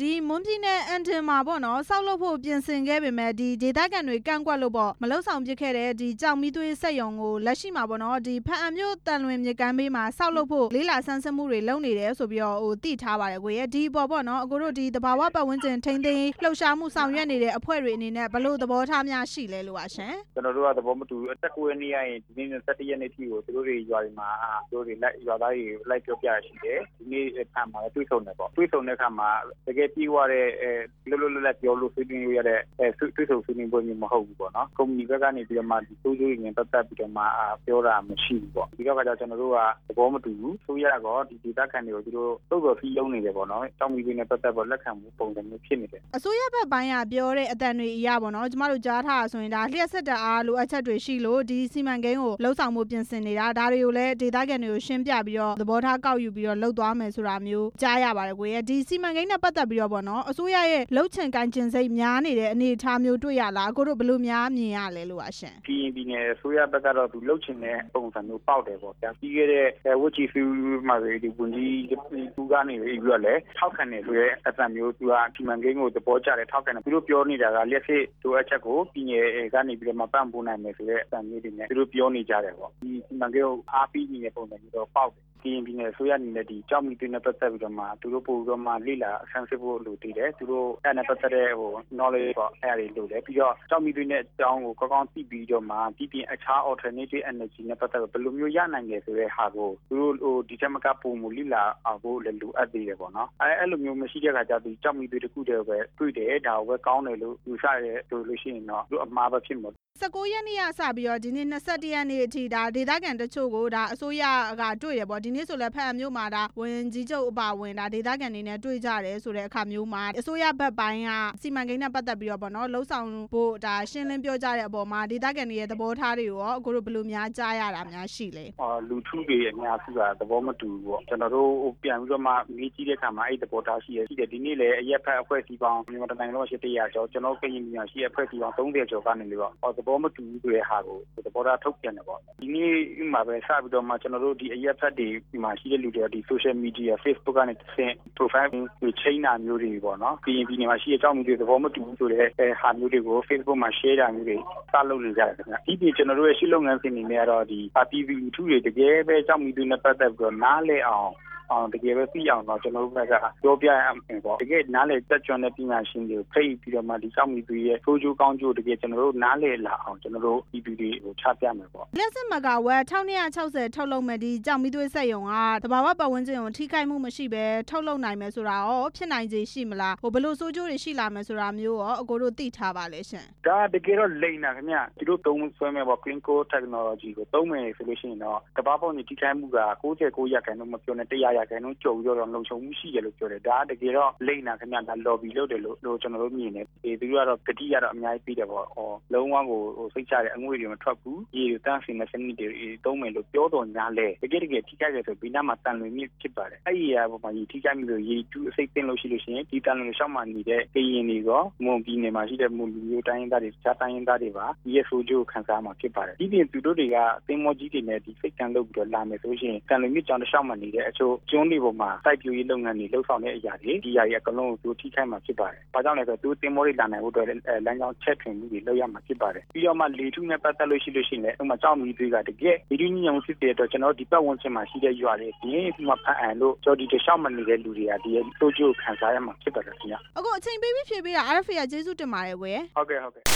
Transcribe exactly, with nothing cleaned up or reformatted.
ဒီမွန်ပြည်နယ်အန်တင်မှာပေါ့နော်ဆောက်လုပ်ဖို့ပြင်ဆင်ခဲ့ပေမဲ့ဒီဒေသခံတွေကန့်ကွက်လို့ပေါ့မလှုပ်ဆောင်ပစ်ခဲ့တဲ့ဒီကြောင်မီးသွေးစက်ရုံကိုလက်ရှိမှာပေါ့နော်ဒီဖအံမြို့တန်လွင်မြစ်ကမ်းဘေးမှာဆောက်လုပ်ဖို့လေးလာဆန်းစစ်မှုတွေလုပ်နေတယ်ဆိုပြီးတော့ဟိုသိထားပါတယ်ကိုရဲ့ဒီပေါ်ပေါ့နော်အကိုတို့ဒီတဘာဝပတ်ဝန်းကျင်ထိန်းသိမ်းလှုပ်ရှားမှုဆောင်ရွက်နေတဲ့အဖွဲ့တွေအနေနဲ့ဘယ်လိုသဘောထားများရှိလဲလို့ပါရှင်ကျွန်တော်တို့ကသဘောမတူအတက်ကိုရနေရရင်ဒီနေ့ဆက်တရက်နေ့ထိကိုသူတို့တွေရွာတွေမှာသူတို့တွေလိုက်ရွာသားတွေလိုက်ပြောပြရရှိတယ်ဒီနေ့အခါမှာတွေးဆုံတယ်ပေါ့တွေးဆုံတဲ့အခါမှာတကယ်ပြီးသွားတဲ့လွတ်လွတ်လပ်လပ်ပြောလို့ဆွေးနွေးရတဲ့တွေးဆုံဆွေးနွေးပွဲမျိုးမဟုတ်ဘူးပေါ့နော်ကုမ္ပဏီဘက်ကနေပြီးတော့မှဒီစိုးကျိုးရင်းပတ်သက်ပြီးတော့မှပြောတာမရှိဘူးပေါ့ဒီတော့ကကျွန်တော်တို့ကသဘောမတူဘူးဆိုရတော့ဒီဒေသခံတွေကိုသူတို့တုတ်တော်ဖီးလုံးနေတယ်ပေါ့နော်တောင်မီတွေနဲ့ပတ်သက်ပြီးလက်ခံမှုပုံစံမျိုးဖြစ်နေတယ်အစိုးရဘက်ပိုင်းကပြောတဲ့အတန်တွေအရပေါ့နော်ကျမတို့ကြားထားဆိုရင်ဒါလျှက်စစ်တအားလိုအပ်ချက်တွေရှိလို့ဒီစီမံကိန်းကိုလှုပ်ဆောင်မှုပြင်ဆင်နေတာဒါတွေကိုလည်းဒေသခံတွေကိုရှင်းပြပြီးတော့သဘောထားကောက်ယူပြီးတော့လှုပ်သွားမယ်ဆိုတာမျိုးကြားရပါတယ်ကိုရဲ့ဒီစီမံကိန်းနဲ့ပတ်သက်ပြီးတော့ပေါ့နော်အစိုးရရဲ့လှုပ်ချင်ကိုင်ကျင်စိတ်များနေတဲ့အနေအထားမျိုးတွေ့ရလားအကိုတို့ဘယ်လိုများမြင်ရလဲလို့ပါရှင်ဒီဒီနယ်အစိုးရဘက်ကတော့သူလှုပ်ချင်တဲ့ပုံစံမျိုးပေါက်တယ်ပေါ့ဗျာပြီးခဲ့တဲ့ဝချီဖူးမှာဒီဝန်ကြီးသူကနေပြီးတော့လည်းထောက်ခံတယ်ဆိုရဲအတန်မျိုးသူကစီမံကိန်းကိုသဘောကျတယ်ထောက်ခံတယ်သူတို့ပြောနေတာကလျှက်စစ်တို့အချက်ကိုပြည်နယ်ကနေပြီးတော့မှပံ့ပိုးနိုင်မယ်ဆိုတဲ့အတန်မျိုးတွေနဲ့သူတို့ပြောနေကြတယ်ပေါ့ဒီစီမံကိန်းကိုအားပေးနေတဲ့ပုံစံမျိုးတော့ပေါက်တယ်ဒီပြည်နယ်ဆိုရနေတဲ့ဒီကြောက်မီတွေနဲ့ပတ်သက်ပြီးတော့မှသူတို့ပို့ပြီးတော့မှလိလာဆန်းစစ်ဖို့လိုတည်တယ်သူတို့အဲ့နဲ့ပတ်သက်တဲ့ဟို knowledge ပေါ့အဲ့ဒါတွေလိုတယ်ပြီးတော့ကြောက်မီတွေနဲ့အကြောင်းကိုကောင်းကောင်းသိပြီးတော့မှဒီပြင်အခြား alternative energy နဲ့ပတ်သက်ပြီးဘယ်လိုမျိုးရနိုင်တယ်ဆိုတဲ့ဟာကိုသူတို့ဟိုဒီချက်မကပုံမူလိလာအောင်ဖို့လည်းလိုအပ်သေးတယ်ပေါ့နော်အဲ့အဲ့လိုမျိုးမရှိတဲ့အခါကျတော့ကြောက်မီတွေတခုတည်းပဲတွေ့တယ်ဒါကိုပဲကောင်းတယ်လို့ယူဆရဲဆိုလို့ရှိရင်တော့သူအမှားပဲဖြစ်မှာ၁၉ရက်နေ့ကစပြီးတော့ဒီနေ့၂၁ရက်နေ့အထိဒါဒေသခံတချို့ကိုဒါအစိုးရကတွေ့တယ်ပေါ့ဒီနေ့ဆိုလည်းဖအံမြို့မှာဒါဝင်ကြီးချုပ်အပါဝင်ဒါဒေသခံတွေနဲ့တွေ့ကြတယ်ဆိုတဲ့အခါမျိုးမှာအစိုးရဘက်ပိုင်းကစီမံကိန်းနဲ့ပတ်သက်ပြီးတော့ပေါ့နော်လှုပ်ဆောင်ဖို့ဒါရှင်းလင်းပြောကြတဲ့အပေါ်မှာဒေသခံတွေရဲ့သဘောထားတွေကိုရောအခုတို့ဘယ်လိုများကြားရတာများရှိလဲအော်လူထုတွေအများစုကသဘောမတူဘူးပေါ့ကျွန်တော်တို့ပြန်ပြီးတော့မှမေးကြည့်တဲ့အခါမှာအဲ့သဘောထားရှိရရှိတယ်ဒီနေ့လည်းအရက်ဖက်အဖွဲ့အစည်းပေါင်းမြန်မာတိုင်းလုံးရှိတရာကျော်ကျွန်တော်ကရင်မြန်မာရှိအဖွဲ့အစည်းပေါင်း၃၀ကျော်ကနေပြီးတော့သဘောမတူဘူးဆိုတဲ့ဟာကိုသဘောထားထုတ်ပြန်တယ်ပေါ့ဒီနေ့မှာပဲစပြီးတော့မှကျွန်တော်တို့ဒီအရက်ဖက်တွေဒီမှာရှိတဲ့လူတွေဒီ social media Facebook ကနေသင် profile ကို chain တာမျိုးတွေပေါ့နော်ဒီဒီနေမှာရှိတဲ့အကြောင်းမျိုးတွေသဘောမတူဘူးဆိုတဲ့ဟာမျိုးတွေကို Facebook မှာ share တာမျိုးတွေစလုပ်နေကြတယ်ခင်ဗျဒီပြင်ကျွန်တော်တို့ရဲ့ရှိလုပ်ငန်းစဉ်တွေနဲ့ကတော့ဒီပါတီလူထုတွေတကယ်ပဲအကြောင်းမျိုးတွေနဲ့ပတ်သက်ပြီးတော့နားလည်အောင်အောင်တကယ်ပဲသိအောင်တော့ကျွန်တော်တို့ကပြောပြရအောင်ပေါ့တကယ်နားလေတက်ကြွတဲ့ပညာရှင်တွေကိုဖိတ်ပြီးတော့မှဒီကြောင့်မိသူရဲ့ထိုးချိုးကောင်းကျိုးတကယ်ကျွန်တော်တို့နားလေလာအောင်ကျွန်တော်တို့ဒီသူတွေကိုချပြမယ်ပေါ့လက်စစ်မကဝက်၁၂၆၀ထုတ်လုပ်မဲ့ဒီကြောင့်မိသွေးဆက်ယုံကတဘာဝပတ်ဝန်းကျင်ကိုထိခိုက်မှုမရှိပဲထုတ်လုပ်နိုင်မယ်ဆိုတာရောဖြစ်နိုင်ခြေရှိမလားဟိုဘယ်လိုစိုးကျိုးတွေရှိလာမယ်ဆိုတာမျိုးရောအကိုတို့သိထားပါလဲရှင်ဒါတကယ်တော့လိမ့်တာခင်ဗျဒီလိုသုံးဆွဲမဲ့ပေါ့ clean core technology ကိုသုံးမယ်ဆိုလို့ရှိရင်တော့တဘာပေါင်းထိခိုက်မှုက၉၉ရာခိုင်နှုန်းမပြောနဲ့၁၀၀ရာခိုင်နှုန်းကျော်ပြီးတော့လုံခြုံမှုရှိတယ်လို့ပြောတယ်ဒါတကယ်တော့လိမ့်တာခင်ဗျဒါ lobby လုပ်တယ်လို့လို့ကျွန်တော်တို့မြင်တယ်ဒီသူကတော့တတိယတော့အများကြီးပြီးတယ်ပေါ့ဟောလုံးဝကိုဟိုစိတ်ချတဲ့အငွေတွေမထွက်ဘူးရေတန်းစင်တဲ့စနစ်တွေသုံးမယ်လို့ပြောတော့ညာလဲတကယ်တကယ်ထိခိုက်တယ်ဆိုဘီနာမှာတန်လွင်မြစ်ဖြစ်ပါတယ်အဲ့ဒီအပေါ်မှာရေထိခိုက်မှုလို့ရေတူးအစိတ်သိမ်းလို့ရှိလို့ရှိရင်ဒီတန်လွင်ရှောက်မှနေတဲ့ကရင်တွေရောမွန်ပြည်နယ်မှာရှိတဲ့မွန်လူမျိုးတိုင်းရင်းသားတွေတခြားတိုင်းရင်းသားတွေပါဒီရဲ့ဆိုးကျိုးခံစားမှာဖြစ်ပါတယ်ဒီပြင်သူတို့တွေကသင်္ဘောကြီးတွေနဲ့ဒီစိတ်ကံလုပ်ပြီးတော့လာမယ်ဆိုရှင်တန်လွင်မြစ်ကြောင်တစ်လျှောက်မှနေတဲ့အချို့ကျွန်းတွေပေါ်မှာစိုက်ပျိုးရေးလုပ်ငန်းတွေလှုပ်ဆောင်တဲ့အရာတွေဒီအရာတွေအကလုံးကိုသူထိခိုက်မှာဖြစ်ပါတယ်။ဘာကြောင့်လဲဆိုတော့သူသင်္ဘောတွေလာနိုင်ဖို့အတွက်လမ်းကြောင်းချက်ထွင်မှုတွေလုပ်ရမှာဖြစ်ပါတယ်။ပြီးတော့မှလေထုနဲ့ပတ်သက်လို့ရှိလို့ရှိရင်လည်းဥပမာကြောက်မီတွေကတကယ်လေထုညဉ့်ညံမှုဖြစ်တဲ့အတွက်ကျွန်တော်တို့ဒီပတ်ဝန်းကျင်မှာရှိတဲ့ရွာတွေဒီဒီမှာဖန်အန်လို့ကြော်ဒီတလျှောက်မနေတဲ့လူတွေကဒီရဲ့တိုးကျိုးခံစားရမှာဖြစ်ပါတယ်ခင်ဗျာ။အခုအချိန်ပေးပြီးဖြေပေးတာ R F A ကကျေးဇူးတင်ပါတယ်ကွယ်။ဟုတ်ကဲ့ဟုတ်ကဲ့